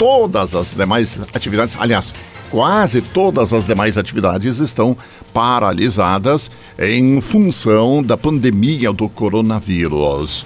todas as demais atividades, aliás, quase todas as demais atividades estão paralisadas em função da pandemia do coronavírus.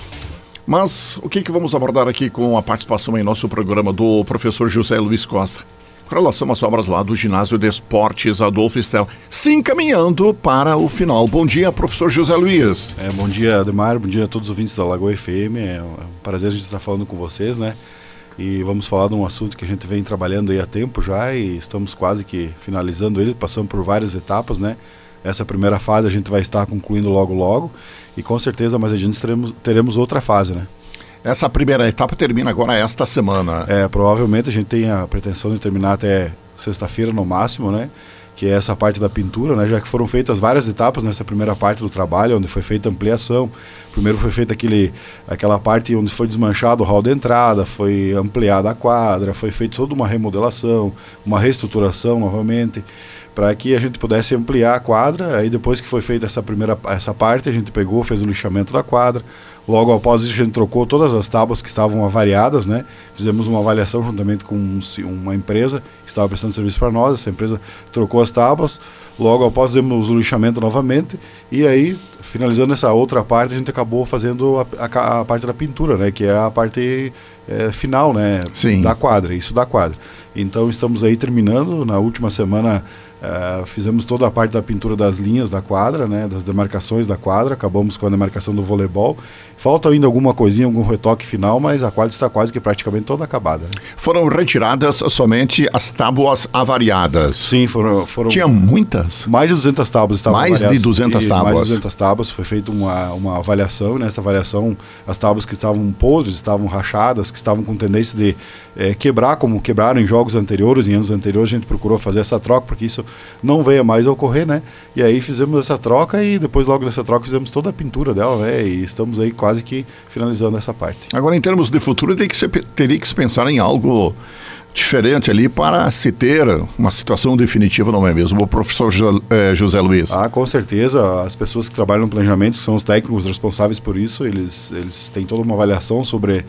Mas o que vamos abordar aqui com a participação em nosso programa do professor José Luiz Costa? Com relação às obras lá do Ginásio de Esportes Adolfo Stella, se encaminhando para o final. Bom dia, professor José Luiz. Bom dia, Ademar, bom dia a todos os ouvintes da Lagoa FM. É um prazer a gente estar falando com vocês, né? E vamos falar de um assunto que a gente vem trabalhando aí há tempo já e estamos quase que finalizando ele, passando por várias etapas, né? Essa primeira fase a gente vai estar concluindo logo e com certeza mais adiante teremos outra fase, né? Essa primeira etapa termina agora esta semana. Provavelmente a gente tem a pretensão de terminar até sexta-feira no máximo, né? Que é essa parte da pintura, né? Já que foram feitas várias etapas nessa primeira parte do trabalho, onde foi feita a ampliação. Primeiro foi feita aquela parte onde foi desmanchado o hall de entrada, foi ampliada a quadra, foi feita toda uma remodelação, uma reestruturação novamente, para que a gente pudesse ampliar a quadra. Aí depois que foi feita essa parte, a gente pegou, fez o lixamento da quadra. Logo após isso a gente trocou todas as tábuas que estavam avariadas, né? Fizemos uma avaliação juntamente com uma empresa que estava prestando serviço para nós. Essa empresa trocou as tábuas. Logo após fizemos o lixamento novamente. E aí, finalizando essa outra parte, a gente acabou fazendo a parte da pintura, né? Que é a parte final, né? Sim. Da quadra, isso da quadra. Então estamos aí terminando. Na última semana fizemos toda a parte da pintura das linhas da quadra, né, das demarcações da quadra, acabamos com a demarcação do voleibol. Falta ainda alguma coisinha, algum retoque final, mas a quadra está quase que praticamente toda acabada, né? Foram retiradas somente as tábuas avariadas? Sim, foram... Tinha muitas? Mais de 200 tábuas estavam avariadas. Mais de 200 tábuas? Mais de 200 tábuas, foi feita uma avaliação, e nessa avaliação as tábuas que estavam podres, estavam rachadas, que estavam com tendência de quebrar, como quebraram em jogos anteriores, em anos anteriores, a gente procurou fazer essa troca, porque isso não venha mais a ocorrer, né? E aí fizemos essa troca e depois logo dessa troca fizemos toda a pintura dela, né? E estamos aí quase que finalizando essa parte. Agora, em termos de futuro, teria que se pensar em algo diferente ali para se ter uma situação definitiva, não é mesmo, o professor José Luiz? Com certeza, as pessoas que trabalham no planejamento, que são os técnicos responsáveis por isso, eles têm toda uma avaliação sobre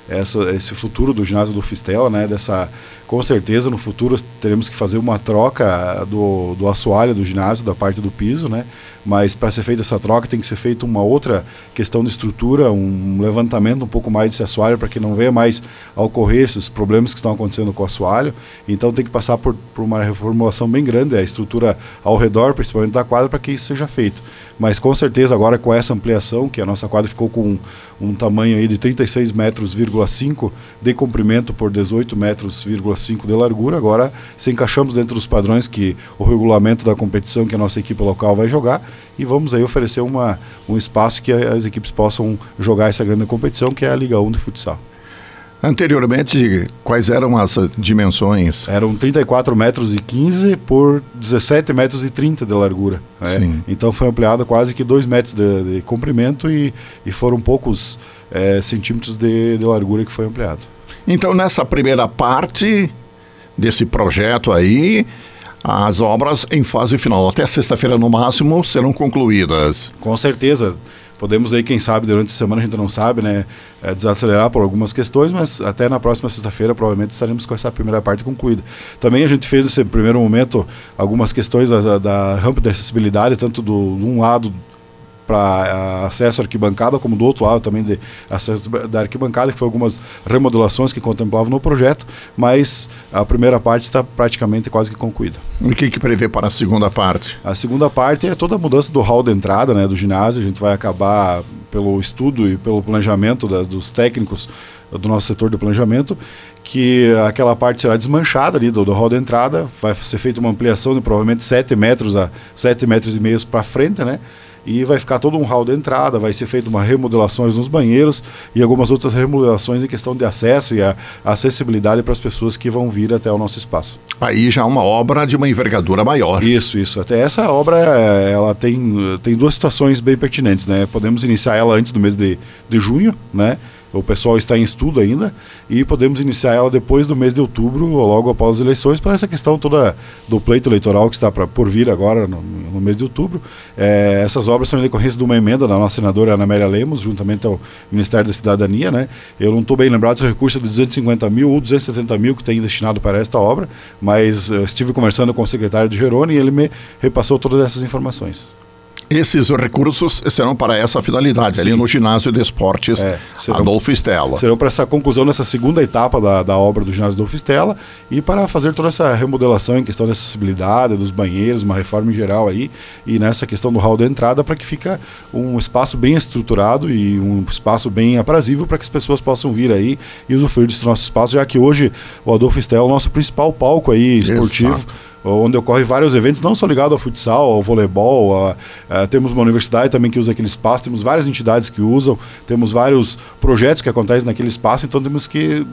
esse futuro do ginásio do Stella, né? Com certeza no futuro teremos que fazer uma troca do assoalho do ginásio, da parte do piso, né? Mas para ser feita essa troca tem que ser feita uma outra questão de estrutura, um levantamento um pouco mais desse assoalho para que não venha mais a ocorrer esses problemas que estão acontecendo com o assoalho. Então tem que passar por uma reformulação bem grande, a estrutura ao redor, principalmente da quadra, para que isso seja feito. Mas com certeza agora com essa ampliação, que a nossa quadra ficou com um tamanho aí de 36,5 metros de comprimento por 18,5 metros de largura, agora se encaixamos dentro dos padrões que o regulamento da competição que a nossa equipe local vai jogar, e vamos aí oferecer um espaço que as equipes possam jogar essa grande competição, que é a Liga 1 de futsal. Anteriormente, quais eram as dimensões? Eram 34,15 metros por 17,30 metros de largura. Então foi ampliado quase que 2 metros de comprimento e foram poucos centímetros de largura que foi ampliado. Então, nessa primeira parte desse projeto aí, as obras em fase final, até sexta-feira no máximo, serão concluídas. Com certeza. Podemos aí, quem sabe, durante a semana, a gente não sabe, né, desacelerar por algumas questões, mas até na próxima sexta-feira provavelmente estaremos com essa primeira parte concluída. Também a gente fez nesse primeiro momento algumas questões da rampa de acessibilidade, tanto de um lado para acesso à arquibancada, como do outro lado também de acesso da arquibancada, que foi algumas remodelações que contemplavam no projeto, mas a primeira parte está praticamente quase que concluída. E o que prevê para a segunda parte? A segunda parte é toda a mudança do hall de entrada, né, do ginásio. A gente vai acabar, pelo estudo e pelo planejamento dos técnicos do nosso setor de planejamento, que aquela parte será desmanchada ali do hall de entrada, vai ser feita uma ampliação de provavelmente 7 metros a 7,5 metros para frente, né? E vai ficar todo um hall de entrada, vai ser feita uma remodelações nos banheiros e algumas outras remodelações em questão de acesso e a acessibilidade para as pessoas que vão vir até o nosso espaço. Aí já é uma obra de uma envergadura maior. Isso. Até essa obra, ela tem duas situações bem pertinentes, né? Podemos iniciar ela antes do mês de junho, né? o pessoal está em estudo ainda, e podemos iniciar ela depois do mês de outubro, ou logo após as eleições, para essa questão toda do pleito eleitoral que está por vir agora no mês de outubro. Essas obras são em decorrência de uma emenda da nossa senadora Ana Amélia Lemos, juntamente ao Ministério da Cidadania, né? Eu não estou bem lembrado se o recurso é de 250 mil ou 270 mil que tem destinado para esta obra, mas eu estive conversando com o secretário de Jerônimo e ele me repassou todas essas informações. Esses recursos serão para essa finalidade, ali no ginásio de esportes Adolfo Stella. Serão para essa conclusão dessa segunda etapa da obra do ginásio Adolfo Stella e para fazer toda essa remodelação em questão da acessibilidade, dos banheiros, uma reforma em geral aí, e nessa questão do hall da entrada, para que fique um espaço bem estruturado e um espaço bem aprazível para que as pessoas possam vir aí e usufruir desse nosso espaço, já que hoje o Adolfo Stella é o nosso principal palco aí esportivo. Exato. Onde ocorrem vários eventos, não só ligados ao futsal, ao voleibol, temos uma universidade também que usa aquele espaço, temos várias entidades que usam, temos vários projetos que acontecem naquele espaço, então temos que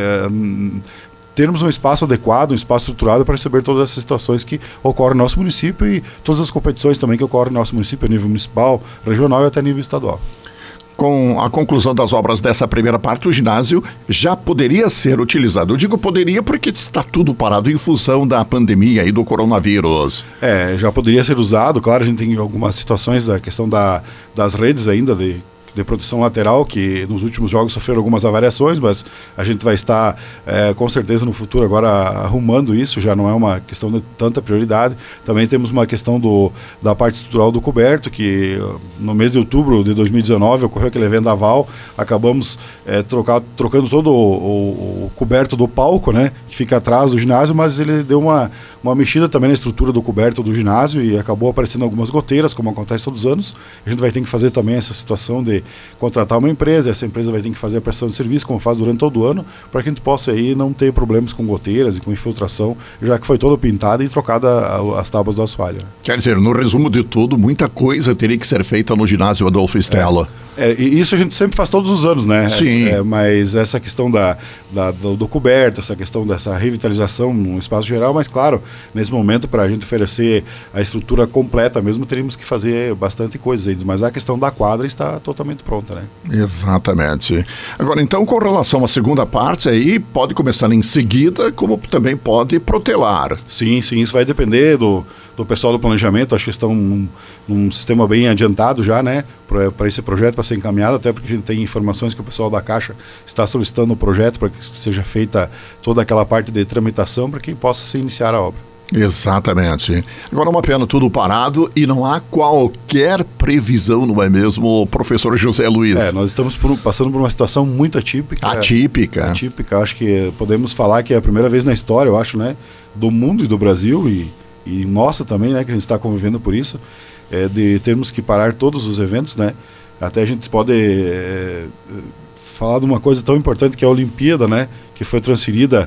termos um espaço adequado, um espaço estruturado para receber todas essas situações que ocorrem no nosso município e todas as competições também que ocorrem no nosso município a nível municipal, regional e até nível estadual. Com a conclusão das obras dessa primeira parte, o ginásio já poderia ser utilizado. Eu digo poderia porque está tudo parado em função da pandemia e do coronavírus. Já poderia ser usado. Claro, a gente tem algumas situações da questão das redes ainda de proteção lateral, que nos últimos jogos sofreram algumas avariações, mas a gente vai estar com certeza no futuro agora arrumando isso, já não é uma questão de tanta prioridade. Também temos uma questão da parte estrutural do coberto, que no mês de outubro de 2019 ocorreu aquele vendaval, acabamos trocando todo o coberto do palco, né, que fica atrás do ginásio, mas ele deu uma mexida também na estrutura do coberto do ginásio e acabou aparecendo algumas goteiras, como acontece todos os anos. A gente vai ter que fazer também essa situação de contratar uma empresa, essa empresa vai ter que fazer a prestação de serviço, como faz durante todo o ano, para que a gente possa aí não ter problemas com goteiras e com infiltração, já que foi toda pintada e trocada as tábuas do asfalto. Quer dizer, no resumo de tudo, muita coisa teria que ser feita no ginásio Adolfo Stella. E isso a gente sempre faz todos os anos, né? Sim. Mas essa questão do coberto, essa questão dessa revitalização no espaço geral, mas claro, nesse momento, para a gente oferecer a estrutura completa mesmo, teríamos que fazer bastante coisa ainda, mas a questão da quadra está totalmente pronta, né? Exatamente. Agora, então, com relação à segunda parte, aí pode começar em seguida, como também pode protelar. Sim, isso vai depender do pessoal do planejamento. Acho que estão num sistema bem adiantado já, né, para esse projeto, para ser encaminhado, até porque a gente tem informações que o pessoal da Caixa está solicitando o projeto para que seja feita toda aquela parte de tramitação para que possa se iniciar a obra. Exatamente. Agora, uma pena, tudo parado e não há qualquer previsão, não é mesmo, professor José Luiz? Nós estamos passando por uma situação muito atípica. Atípica. Acho que podemos falar que é a primeira vez na história, eu acho, né, do mundo e do Brasil e nossa também, né, que a gente está convivendo por isso, de termos que parar todos os eventos, né? Até a gente pode falar de uma coisa tão importante que é a Olimpíada, né, que foi transferida.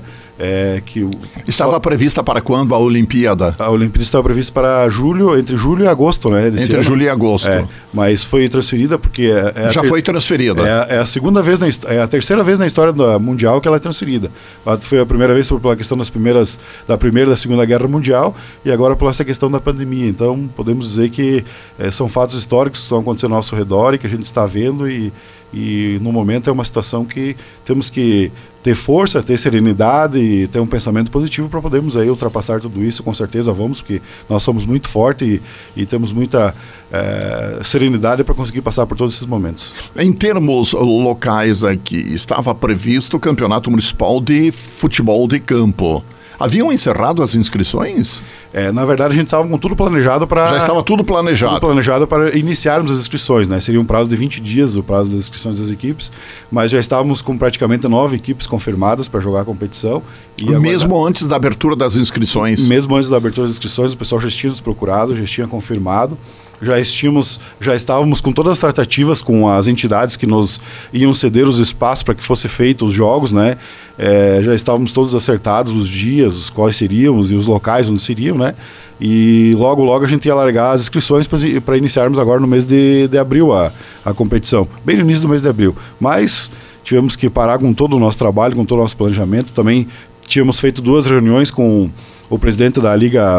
Estava prevista para quando a Olimpíada? A Olimpíada estava prevista para entre julho e agosto, né? Entre julho e agosto. Mas foi transferida porque... foi transferida. É a segunda vez, é a terceira vez na história mundial que ela é transferida. Ela foi a primeira vez pela questão da Primeira e da Segunda Guerra Mundial e agora por essa questão da pandemia. Então, podemos dizer que são fatos históricos que estão acontecendo ao nosso redor e que a gente está vendo e no momento é uma situação que temos que ter força, ter serenidade e ter um pensamento positivo para podermos aí ultrapassar tudo isso. Com certeza vamos, porque nós somos muito fortes e temos muita serenidade para conseguir passar por todos esses momentos. Em termos locais aqui, estava previsto o Campeonato Municipal de Futebol de Campo. Haviam encerrado as inscrições? Na verdade, a gente estava com tudo planejado para... Já estava tudo planejado. Tudo planejado para iniciarmos as inscrições, né? Seria um prazo de 20 dias o prazo das inscrições das equipes, mas já estávamos com praticamente 9 equipes confirmadas para jogar a competição. Mesmo antes da abertura das inscrições? Mesmo antes da abertura das inscrições, o pessoal já tinha nos procurado, já tinha confirmado. Já estávamos com todas as tratativas com as entidades que nos iam ceder os espaços para que fossem feitos os jogos, né? Já estávamos todos acertados os dias, os quais seríamos e os locais onde seriam, né? E logo a gente ia largar as inscrições para iniciarmos agora no mês de abril a competição, bem no início do mês de abril. Mas tivemos que parar com todo o nosso trabalho, com todo o nosso planejamento. Também tínhamos feito 2 reuniões com o presidente da Liga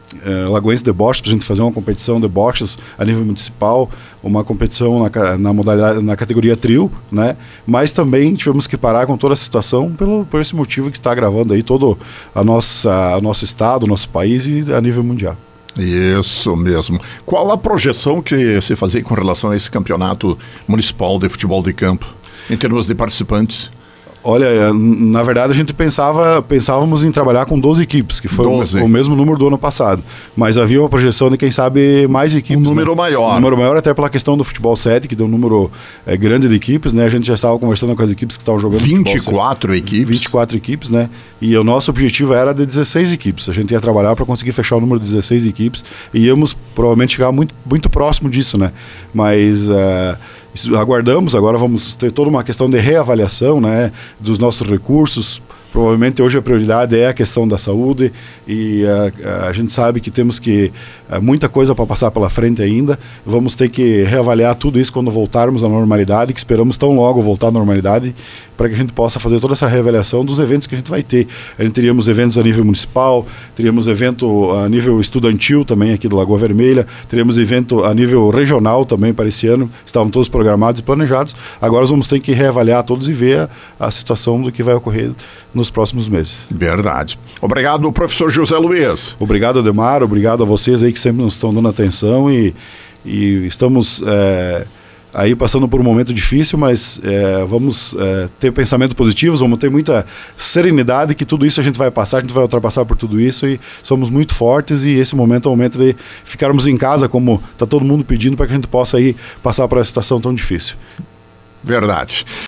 Lagoense de bochas, para a gente fazer uma competição de bochas a nível municipal, uma competição na modalidade, na categoria trio, né? Mas também tivemos que parar com toda a situação por esse motivo que está agravando aí todo o nosso estado, o nosso país e a nível mundial. Isso mesmo. Qual a projeção que se fazia com relação a esse campeonato municipal de futebol de campo, em termos de participantes? Olha, na verdade a gente pensávamos em trabalhar com 12 equipes, que foi o mesmo número do ano passado. Mas havia uma projeção de, quem sabe, mais equipes. Um número maior. Um número maior até pela questão do futebol 7, que deu um número grande de equipes, né? A gente já estava conversando com as equipes que estavam jogando 24 equipes. 24 equipes, né? E o nosso objetivo era de 16 equipes. A gente ia trabalhar para conseguir fechar o número de 16 equipes e íamos provavelmente chegar muito, muito próximo disso, né? Mas aguardamos, agora vamos ter toda uma questão de reavaliação, né, dos nossos recursos. Provavelmente hoje a prioridade é a questão da saúde e a gente sabe que temos muita coisa para passar pela frente ainda. Vamos ter que reavaliar tudo isso quando voltarmos à normalidade, que esperamos tão logo voltar à normalidade, para que a gente possa fazer toda essa reavaliação dos eventos que a gente vai ter. A gente teríamos eventos a nível municipal, teríamos evento a nível estudantil também aqui do Lagoa Vermelha, teríamos evento a nível regional também para esse ano, estavam todos programados e planejados. Agora nós vamos ter que reavaliar todos e ver a situação do que vai ocorrer nos próximos meses. Verdade. Obrigado, professor José Luiz. Obrigado, Ademar. Obrigado a vocês aí que sempre nos estão dando atenção e estamos aí passando por um momento difícil, mas vamos ter pensamentos positivos, vamos ter muita serenidade que tudo isso a gente vai passar, a gente vai ultrapassar por tudo isso e somos muito fortes e esse momento é o momento de ficarmos em casa, como está todo mundo pedindo, para que a gente possa aí passar por essa situação tão difícil. Verdade.